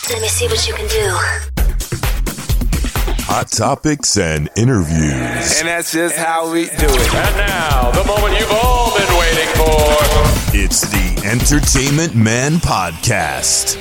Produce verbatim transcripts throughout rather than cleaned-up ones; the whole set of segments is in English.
Let me see what you can do. Hot topics and interviews. And that's just how we do it. And now, the moment you've all been waiting for. It's the Entertainment Man Podcast.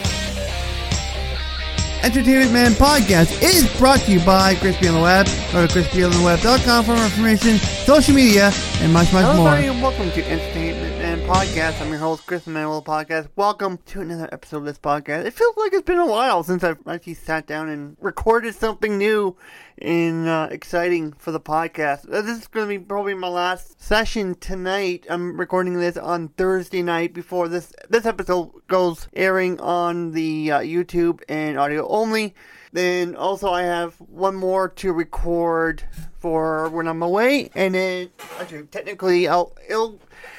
Entertainment Man Podcast is brought to you by Crispy on the Web. Go to crispy on the web dot com for more information, social media, and much, much Hello, more. everybody, and welcome to Entertainment Man Podcast. I'm your host, Chris Manuel Podcast. Welcome to another episode of this podcast. It feels like it's been a while since I've actually sat down and recorded something new and uh, exciting for the podcast. Uh, This is going to be probably my last session tonight. I'm recording this on Thursday night before this this episode goes airing on the uh, YouTube and audio only. Then also I have one more to record for when I'm away, and then actually technically I'll it'll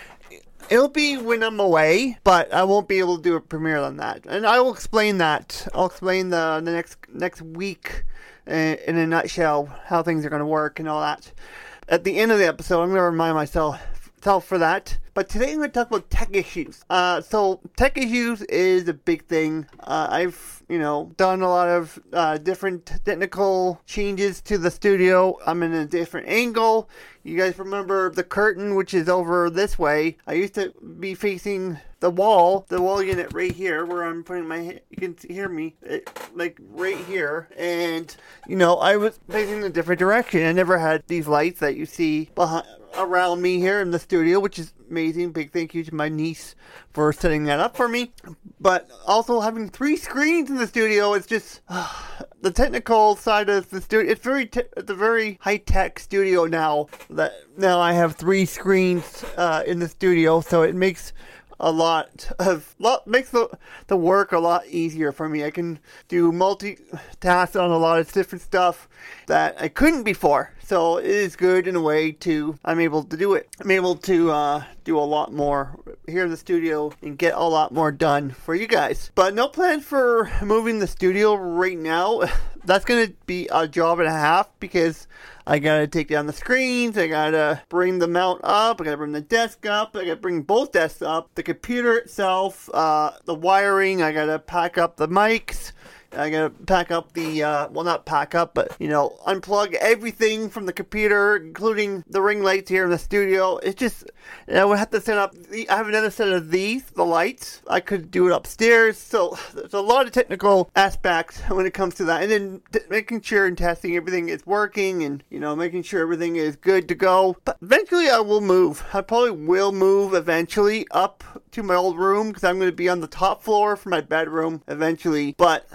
it'll be when I'm away, but I won't be able to do a premiere on that, and I will explain that. I'll explain the the next next week uh, in a nutshell how things are going to work and all that. At the end of the episode, I'm going to remind myself self for that. But today I'm going to talk about tech issues. Uh, so tech issues is a big thing. Uh, I've, you know, done a lot of uh, different technical changes to the studio. I'm in a different angle. You guys remember the curtain, which is over this way. I used to be facing the wall, the wall unit right here, where I'm putting my hand. You can hear me, it, like right here. And, you know, I was facing a different direction. I never had these lights that you see behind, around me here in the studio, which is amazing. Big thank you to my niece for setting that up for me. But also having three screens in the studio is just uh, the technical side of the studio. It's very te- it's a very high tech studio now. That now I have three screens uh, in the studio, so it makes a lot of lot makes the the work a lot easier for me. I can do multitask on a lot of different stuff that I couldn't before. So it is good in a way to I'm able to do it. I'm able to uh, do a lot more here in the studio and get a lot more done for you guys. But no plans for moving the studio right now. That's gonna be a job and a half because I gotta take down the screens, I gotta bring the mount up, I gotta bring the desk up, I gotta bring both desks up, the computer itself, uh, the wiring, I gotta pack up the mics, I gotta pack up the, uh, well not pack up, but, you know, unplug everything from the computer, including the ring lights here in the studio. It's just, I would have to set up, the, I have another set of these, the lights. I could do it upstairs, so there's a lot of technical aspects when it comes to that. And then t- making sure and testing everything is working and, you know, making sure everything is good to go. But eventually I will move. I probably will move eventually up to my old room because I'm going to be on the top floor for my bedroom eventually. But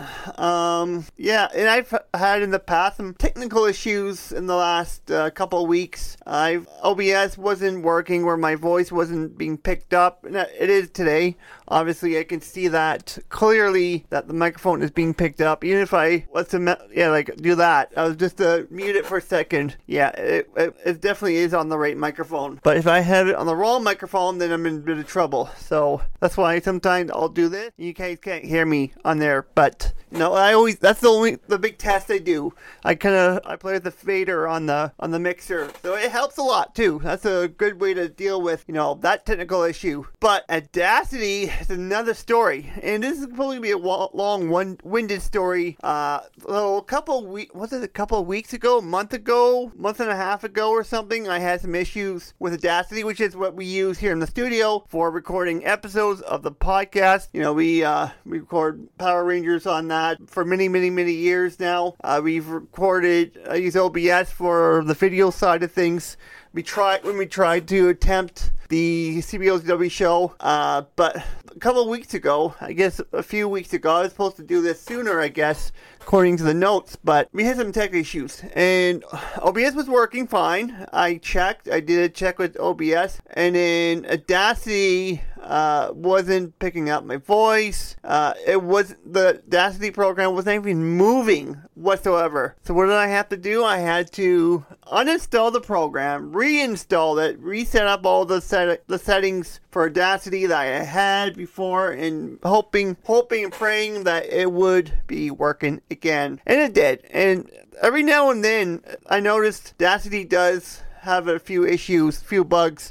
Um, yeah, and I've had in the past some technical issues in the last uh, couple of weeks. I've, O B S wasn't working where my voice wasn't being picked up. And it is today. Obviously, I can see that clearly that the microphone is being picked up. Even if I was to, yeah, like do that. I was just to mute it for a second. Yeah, it, it, it definitely is on the right microphone. But if I have it on the wrong microphone, then I'm in a bit of trouble. So that's why sometimes I'll do this. You guys can't hear me on there, but no, I always, that's the only, the big test I do. I kind of, I play with the fader on the, on the mixer. So it helps a lot too. That's a good way to deal with, you know, that technical issue. But Audacity is another story. And this is probably be a long, one-winded story. Uh, so a couple weeks, was it a couple of weeks ago, a month ago, month and a half ago or something, I had some issues with Audacity, which is what we use here in the studio for recording episodes of the podcast. You know, we, uh, we record Power Rangers on that for many, many, many years now. Uh, we've recorded, I use O B S for the video side of things. We tried, when we tried to attempt the C B O W show, uh, but a couple of weeks ago, I guess a few weeks ago, I was supposed to do this sooner, I guess, according to the notes, but we had some tech issues, and O B S was working fine. I checked, I did a check with O B S, and then Audacity uh, wasn't picking up my voice. Uh, it was, the Audacity program wasn't even moving whatsoever. So what did I have to do? I had to uninstall the program, reinstall it, reset up all the set, the settings for Audacity that I had before, and hoping, hoping and praying that it would be working again. And it did. And every now and then, I noticed Audacity does have a few issues, few bugs.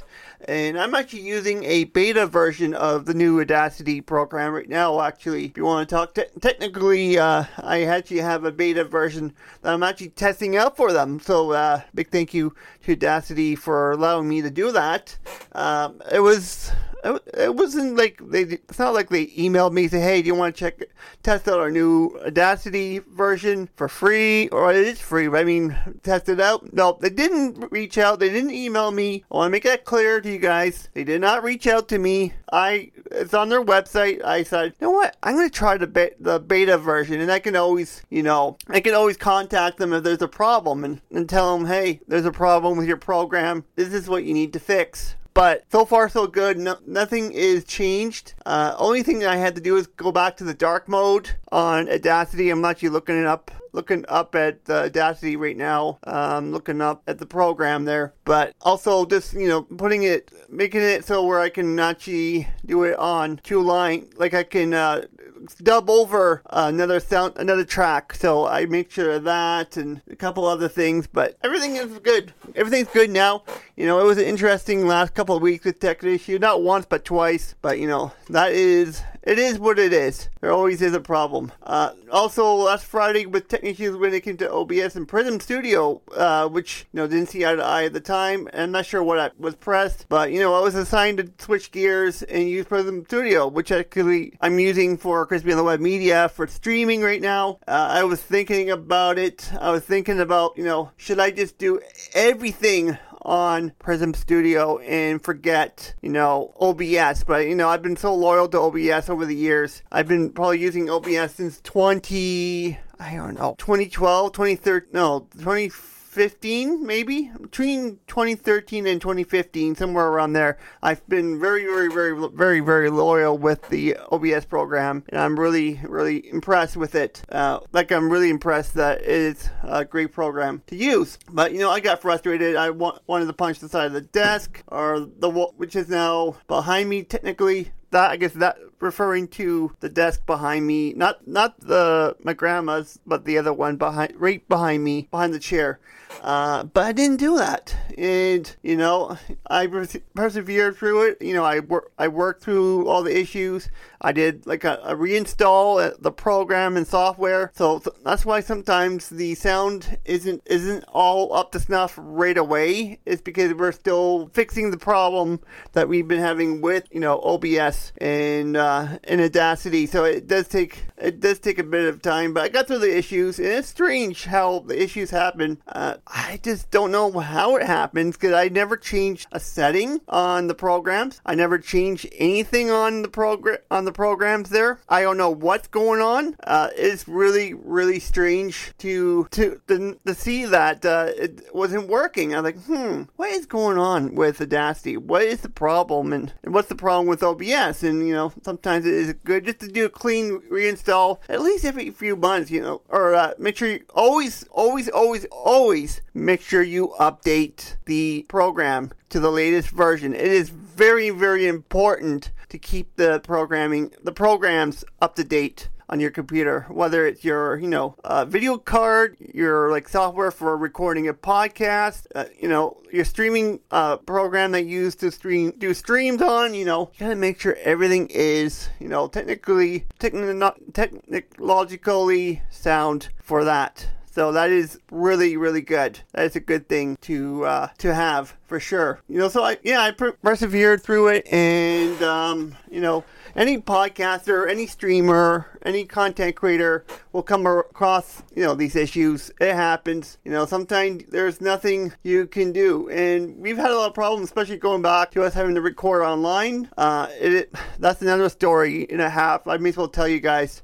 and I'm actually using a beta version of the new Audacity program right now, actually. If you want to talk, te- technically, uh, I actually have a beta version that I'm actually testing out for them, so uh, big thank you to Audacity for allowing me to do that. Um, it was... It wasn't like they. It's not like they emailed me and say, "Hey, do you want to check, test out our new Audacity version for free?" Or it is free, but I mean, test it out. No, they didn't reach out. They didn't email me. I want to make that clear to you guys. They did not reach out to me. I. It's on their website. I said, you know what? I'm going to try the be- the beta version, and I can always, you know, I can always contact them if there's a problem and, and tell them, "Hey, there's a problem with your program. This is what you need to fix." But so far, so good. No, nothing is changed. Uh, only thing that I had to do is go back to the dark mode on Audacity. I'm actually looking it up, looking up at uh, Audacity right now. Um, looking up at the program there. But also just, you know, putting it, making it so where I can actually do it on two line. Like I can uh, dub over uh, another sound, another track. So I make sure of that and a couple other things. But everything is good. Everything's good now. You know, it was an interesting last couple of weeks with tech issue. Not once, but twice. But, you know, that is, it is what it is. There always is a problem. Uh, also, last Friday with tech issues when it came to O B S and Prism Studio, uh, which, you know, didn't see eye to eye at the time. And I'm not sure what I was pressed. But, you know, I was assigned to switch gears and use Prism Studio, which actually I'm using for Crispy on the Web Media for streaming right now. Uh, I was thinking about it. I was thinking about, you know, should I just do everything on Prism Studio and forget, you know, O B S. But, you know, I've been so loyal to O B S over the years. I've been probably using O B S since twenty, I don't know, twenty twelve, twenty thirteen, no, twenty fifteen, maybe? Between twenty thirteen and twenty fifteen, somewhere around there. I've been very, very, very, very, very loyal with the O B S program, and I'm really, really impressed with it. Uh, like, I'm really impressed that it's a great program to use. But, you know, I got frustrated. I wa- wanted to punch the side of the desk, or the wall, which is now behind me, technically. That, I guess that referring to the desk behind me, not not the my grandma's, but the other one behind, right behind me, behind the chair. Uh, but I didn't do that, and you know, I pers- persevered through it. You know, I wor- I worked through all the issues. I did like a, a reinstall the program and software. So th- that's why sometimes the sound isn't isn't all up to snuff right away. It's because we're still fixing the problem that we've been having with, you know, O B S and uh, and Audacity. So it does take it does take a bit of time, but I got through the issues, and it's strange how the issues happen. Uh, I just don't know how it happens because I never changed a setting on the programs. I never changed anything on the program on the programs there. I don't know what's going on. Uh, it's really really strange to to to, to see that uh, it wasn't working. I'm like, hmm, what is going on with Audacity? What is the problem, and, and what's the problem with O B S? And you know, sometimes it is good just to do a clean reinstall at least every few months. You know, or uh, make sure you always, always, always, always make sure you update the program to the latest version. It is very, very important to keep the programming, the programs up to date on your computer, whether it's your, you know, uh, video card, your like software for recording a podcast, uh, you know, your streaming uh, program that you use to stream, do streams on, you know, you gotta make sure everything is, you know, technically, techno- technologically sound for that. So that is really, really good. That is a good thing to uh, to have for sure. You know, so I yeah, I per- persevered through it, and um, you know, any podcaster, any streamer, any content creator will come across, you know, these issues. It happens. You know, sometimes there's nothing you can do, and we've had a lot of problems, especially going back to us having to record online. Uh, it, it that's another story and a half. I may as well tell you guys.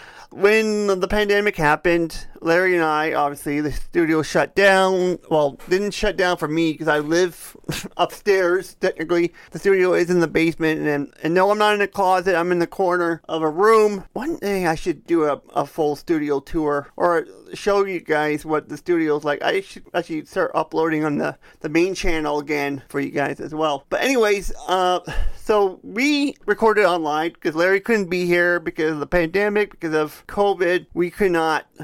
When the pandemic happened, Larry and I, obviously, the studio shut down. Well, didn't shut down for me because I live upstairs, technically. The studio is in the basement. And, and no, I'm not in a closet. I'm in the corner of a room. One day I should do a, a full studio tour or show you guys what the studio's like. I should actually start uploading on the, the main channel again for you guys as well. But anyways, uh, so we recorded online because Larry couldn't be here because of the pandemic, because of COVID. We could not record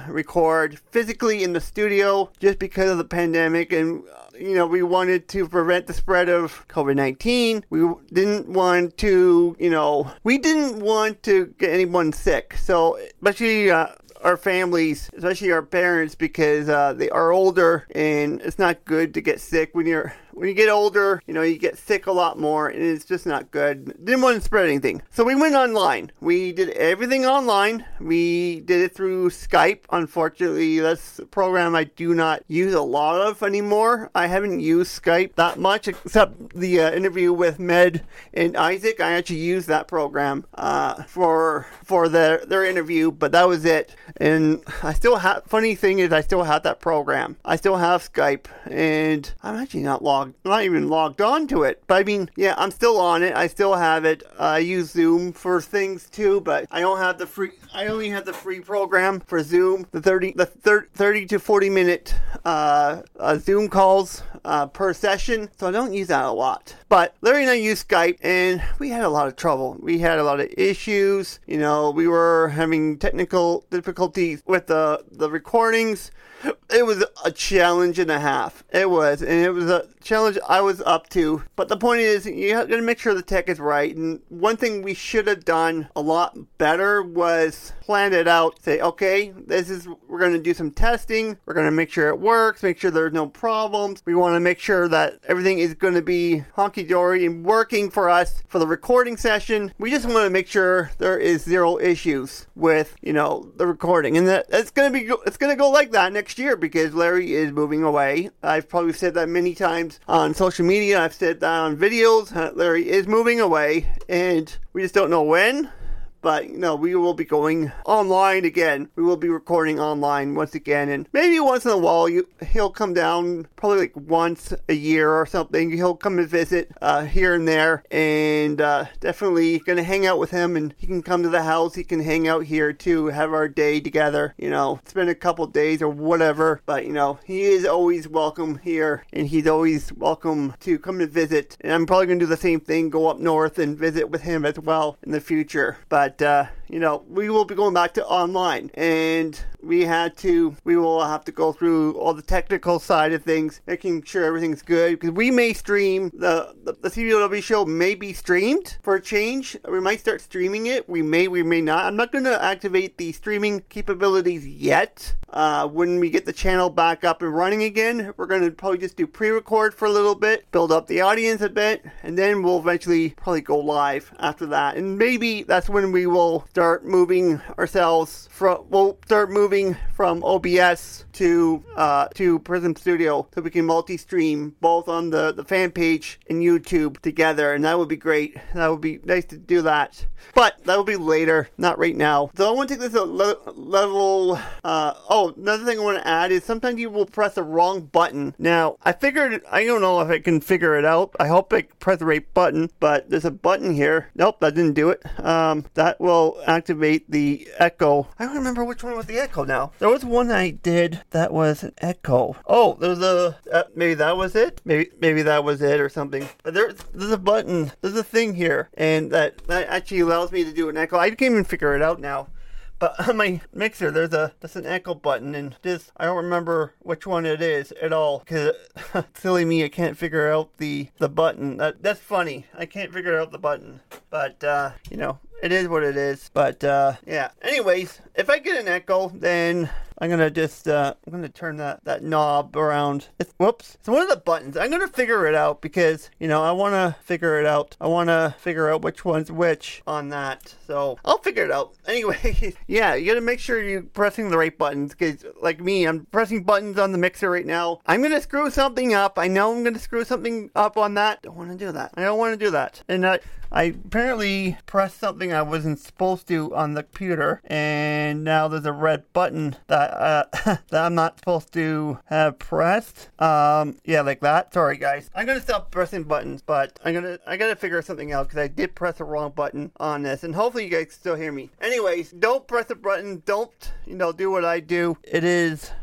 record physically in the studio just because of the pandemic, and you know, we wanted to prevent the spread of COVID nineteen. We didn't want to, you know, we didn't want to get anyone sick. So, especially uh, our families, especially our parents, because uh, they are older, and it's not good to get sick when you're when you get older. You know, you get sick a lot more, and it's just not good. Didn't want to spread anything, so we went online. We did everything online. We did it through Skype. Unfortunately, that's a program I do not use a lot of anymore. I haven't used Skype that much, except the uh, interview with Med and Isaac. I actually used that program uh, for for their their interview, but that was it. And I still have. Funny thing is, I still have that program. I still have Skype, and I'm actually not logged. I'm not even logged on to it. But I mean, yeah, I'm still on it. I still have it. Uh, I use Zoom for things too, but I don't have the free. I only have the free program for Zoom. The thirty, the thirty to forty minute uh, uh, Zoom calls uh, per session. So I don't use that a lot. But Larry and I use Skype, and we had a lot of trouble. We had a lot of issues. You know, we were having technical difficulties with the the recordings. It was a challenge and a half. It was, and it was a challenge I was up to. But the point is, you got to make sure the tech is right. And one thing we should have done a lot better was plan it out. Say, okay, this is we're going to do some testing. We're going to make sure it works. Make sure there's no problems. We want to make sure that everything is going to be honky dory and working for us for the recording session. We just want to make sure there is zero issues with, you know, the recording, and that it's going to be it's going to go like that next year, because Larry is moving away. I've probably said that many times on social media. I've said that on videos. Uh, Larry is moving away, and we just don't know when. But, you know, we will be going online again. We will be recording online once again. And maybe once in a while, you, he'll come down probably like once a year or something. He'll come and visit uh, here and there. And uh, definitely going to hang out with him. And he can come to the house. He can hang out here too. Have our day together. You know, spend a couple days or whatever. But, you know, he is always welcome here. And he's always welcome to come and visit. And I'm probably going to do the same thing. Go up north and visit with him as well in the future. But Uh, you know, we will be going back to online, and we had to, we will have to go through all the technical side of things, making sure everything's good, because we may stream, the, the, the C B O W show may be streamed for a change. We might start streaming it. We may, we may not. I'm not going to activate the streaming capabilities yet. Uh, when we get the channel back up and running again, we're going to probably just do pre-record for a little bit, build up the audience a bit, and then we'll eventually probably go live after that. And maybe that's when we will start moving ourselves from, we'll start moving from O B S to uh, to Prism Studio, so we can multi-stream both on the, the fan page and YouTube together, and that would be great. That would be nice to do that. But that will be later, not right now. So I want to take this a le- level, uh, oh, another thing I want to add is sometimes you will press the wrong button. Now, I figured, I don't know if I can figure it out. I hope I press the right button, but there's a button here. Nope, that didn't do it. Um, that will activate the echo. I don't remember which one was the echo now. There was one I did that was an echo. Oh, there's a, uh, maybe that was it? Maybe maybe that was it or something. But there's, there's a button, there's a thing here, and that, that actually allows me to do an echo. I can't even figure it out now. But on my mixer, there's a there's an echo button, and this, I don't remember which one it is at all, because silly me, I can't figure out the, the button. That, that's funny. I can't figure out the button. But, uh, you know, it is what it is. But, uh, yeah. Anyways, if I get an echo, then I'm going to just, uh, I'm going to turn that, that knob around. It's, whoops. It's one of the buttons. I'm going to figure it out because, you know, I want to figure it out. I want to figure out which one's which on that. So I'll figure it out. Anyway, yeah, you got to make sure you're pressing the right buttons, because like me, I'm pressing buttons on the mixer right now. I'm going to screw something up. I know I'm going to screw something up on that. Don't want to do that. I don't want to do that. And I, I apparently pressed something I wasn't supposed to on the computer, and now there's a red button that uh, that I'm not supposed to have pressed. Um, yeah, like that. Sorry, guys. I'm gonna stop pressing buttons, but I'm gonna I gotta figure something out, because I did press the wrong button on this, and hopefully you guys can still hear me. Anyways, don't press the button. Don't, you know, do what I do. It is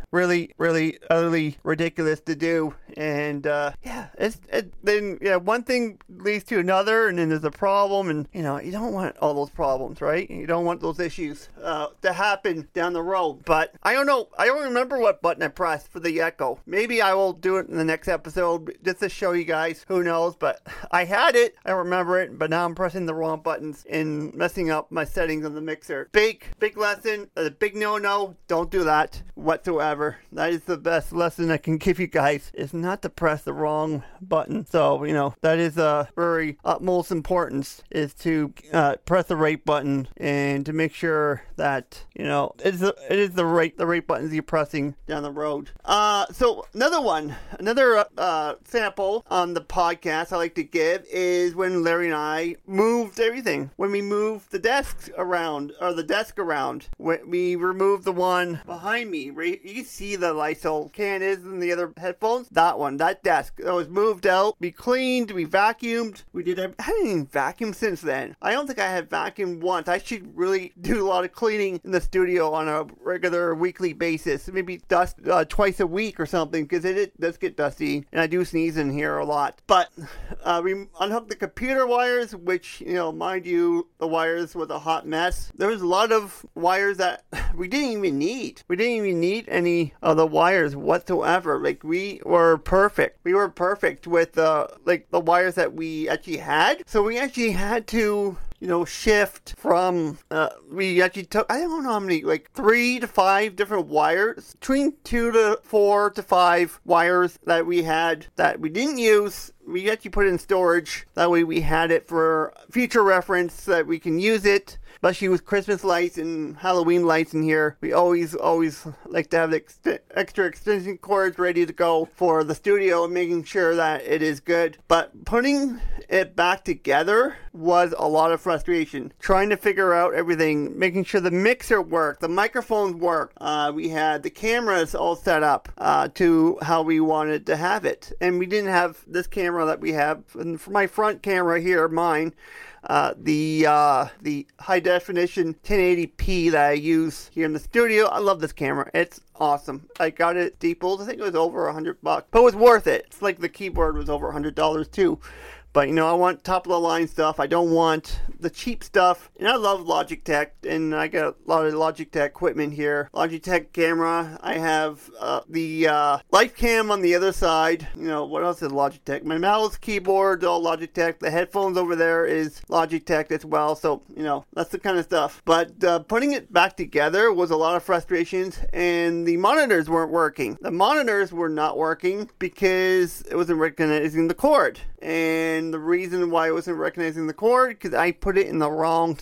really, really, utterly ridiculous to do. And, uh, yeah, it's, it, then, yeah, one thing leads to another, and then there's a problem, and, you know, you don't want all those problems, right? You don't want those issues, uh, to happen down the road. But I don't know. I don't remember what button I pressed for the Echo. Maybe I will do it in the next episode just to show you guys. Who knows? But I had it. I remember it, but now I'm pressing the wrong buttons and messing up my settings on the mixer. Big, big lesson. A big no-no. Don't do that whatsoever. That is the best lesson I can give you guys, is not to press the wrong button. So, you know, that is a very utmost importance, is to uh, press the right button and to make sure that, you know, it is, the, it is the right the right buttons you're pressing down the road. Uh, so another one, another uh, sample on the podcast I like to give is when Larry and I moved everything. When we moved the desks around, or the desk around, when we removed the one behind me, right? You can see the Lysol can is in the other headphones. That one, that desk, that was moved out. We cleaned, we vacuumed. We did. I haven't even vacuumed since then. I don't think I have vacuumed once. I should really do a lot of cleaning in the studio on a regular weekly basis. Maybe dust uh, twice a week or something, because it, it does get dusty, and I do sneeze in here a lot. But uh, we unhooked the computer wires, which, you know, mind you, the wires was a hot mess. There was a lot of wires that we didn't even need. We didn't even need any of the wires whatsoever. Like, we were perfect. We were perfect with uh, like the wires that we actually had. So we actually had to, you know, shift from, uh, we actually took, I don't know how many, like three to five different wires, between two to four to five wires that we had that we didn't use. We actually put it in storage. That way we had it for future reference, so that we can use it. Especially with Christmas lights and Halloween lights in here, we always, always like to have the ext- extra extension cords ready to go for the studio and making sure that it is good. But putting it back together was a lot of frustration. Trying to figure out everything, making sure the mixer worked, the microphones worked. Uh, we had the cameras all set up uh, to how we wanted to have it. And we didn't have this camera that we have. And for my front camera here, mine, Uh, the uh, the high definition ten eighty p that I use here in the studio. I love this camera. It's awesome. I got it deepled. I think it was over a hundred bucks, but it was worth it. It's like the keyboard was over a hundred dollars too. But, you know, I want top of the line stuff. I don't want the cheap stuff. And I love Logitech, and I got a lot of Logitech equipment here. Logitech camera. I have uh, the uh, LifeCam on the other side. You know, what else is Logitech? My mouse, keyboard, all Logitech. The headphones over there is Logitech as well. So, you know, that's the kind of stuff. But uh, putting it back together was a lot of frustrations, and the monitors weren't working. The monitors were not working because it wasn't recognizing the cord. And the reason why it wasn't recognizing the cord, because I put it in the wrong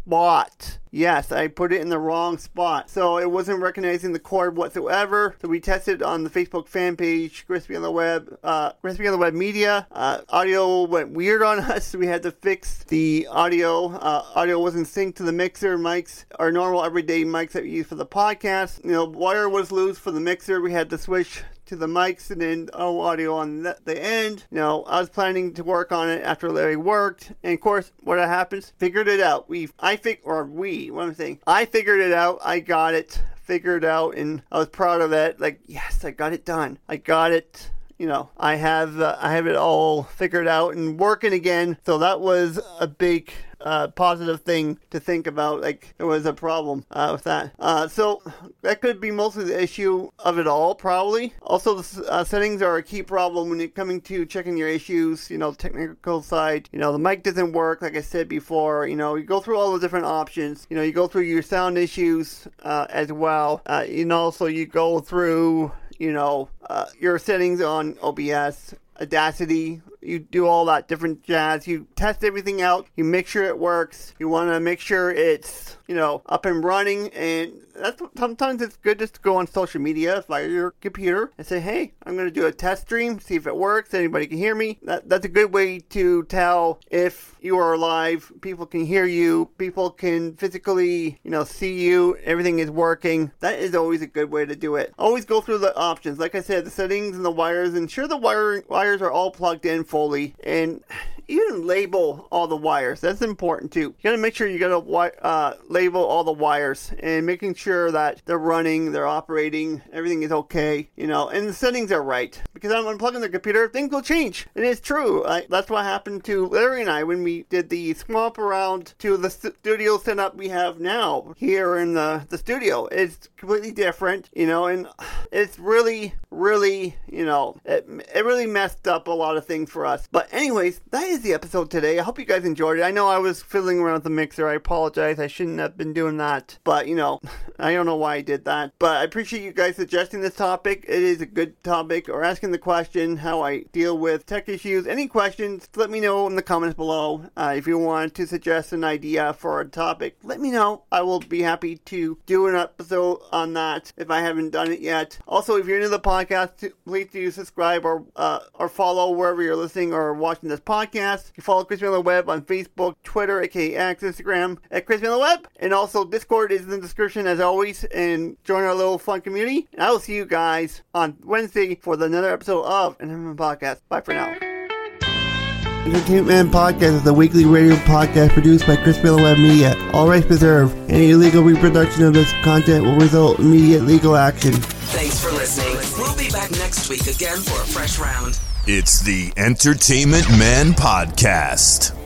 spot. Yes, I put it in the wrong spot. So it wasn't recognizing the cord whatsoever. So we tested on the Facebook fan page, Crispy on the Web, uh, Crispy on the Web Media. Uh, audio went weird on us. So we had to fix the audio. Uh, audio wasn't synced to the mixer mics, our normal everyday mics that we use for the podcast. You know, wire was loose for the mixer. We had to switch to the mics and then oh, audio on the, the end. You know, I was planning to work on it after Larry worked, and of course, what happens? Figured it out. We, I think, or we, what I'm saying, I figured it out. I got it figured out, and I was proud of it. Like, yes, I got it done. I got it. You know, I have uh, I have it all figured out and working again. So that was a big uh, positive thing to think about. Like, there was a problem uh, with that. Uh, so that could be mostly the issue of it all, probably. Also, the uh, settings are a key problem when it coming to checking your issues. You know, technical side. You know, the mic doesn't work, like I said before. You know, you go through all the different options. You know, you go through your sound issues uh, as well. Uh, and also, you go through, you know, uh, your settings on O B S, Audacity. You do all that different jazz. You test everything out. You make sure it works. You want to make sure it's, you know, up and running. And that's sometimes it's good just to go on social media via your computer and say, hey, I'm going to do a test stream, see if it works. Anybody can hear me. That, that's a good way to tell if you are live. People can hear you. People can physically, you know, see you. Everything is working. That is always a good way to do it. Always go through the options. Like I said, the settings and the wires. Ensure the wire, wires are all plugged in fully. And, even label all the wires. That's important too. You gotta make sure you gotta uh, label all the wires and making sure that they're running, they're operating, everything is okay, you know, and the settings are right. Because I'm unplugging the computer, things will change. It is true. I, that's what happened to Larry and I when we did the swap around to the studio setup we have now here in the, the studio. It's completely different, you know, and it's really, really, you know, it, it really messed up a lot of things for us. But anyways, that is the episode today. I hope you guys enjoyed it. I know I was fiddling around with the mixer. I apologize. I shouldn't have been doing that. But, you know, I don't know why I did that. But I appreciate you guys suggesting this topic. It is a good topic, or asking the question how I deal with tech issues. Any questions, let me know in the comments below. Uh, if you want to suggest an idea for a topic, let me know. I will be happy to do an episode on that if I haven't done it yet. Also, if you're new to the podcast, please do subscribe or uh, or follow wherever you're listening or watching this podcast. You follow Crispy on the Web on Facebook, Twitter, aka X, Instagram at Crispy on the Web, and also Discord is in the description as always. And join our little fun community. And I will see you guys on Wednesday for the another episode of Entertainment Podcast. Bye for now. Entertainment Man Podcast is a weekly radio podcast produced by Crispy on the Web Media. All rights reserved. Any illegal reproduction of this content will result in immediate legal action. Thanks for listening. We'll be back next week again for a fresh round. It's the Entertainment Man Podcast.